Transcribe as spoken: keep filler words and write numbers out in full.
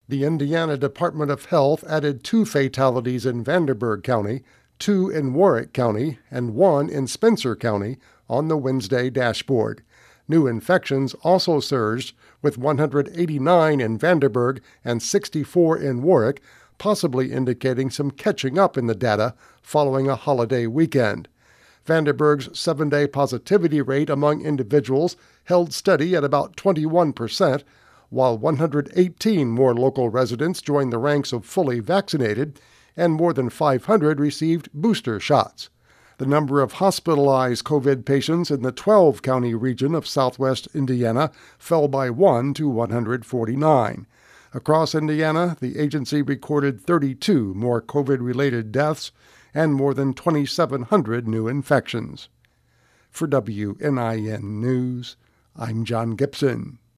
The Indiana Department of Health added two fatalities in Vanderburgh County, two in Warwick County, and one in Spencer County on the Wednesday dashboard. New infections also surged, with one hundred eighty-nine in Vanderburgh and sixty-four in Warwick, possibly indicating some catching up in the data following a holiday weekend. Vanderburgh's seven-day positivity rate among individuals held steady at about twenty-one percent, while one hundred eighteen more local residents joined the ranks of fully vaccinated, and more than five hundred received booster shots. The number of hospitalized COVID patients in the twelve-county region of southwest Indiana fell by one to one hundred forty-nine. Across Indiana, the agency recorded thirty-two more COVID-related deaths and more than twenty-seven hundred new infections. For W N I N News, I'm John Gibson.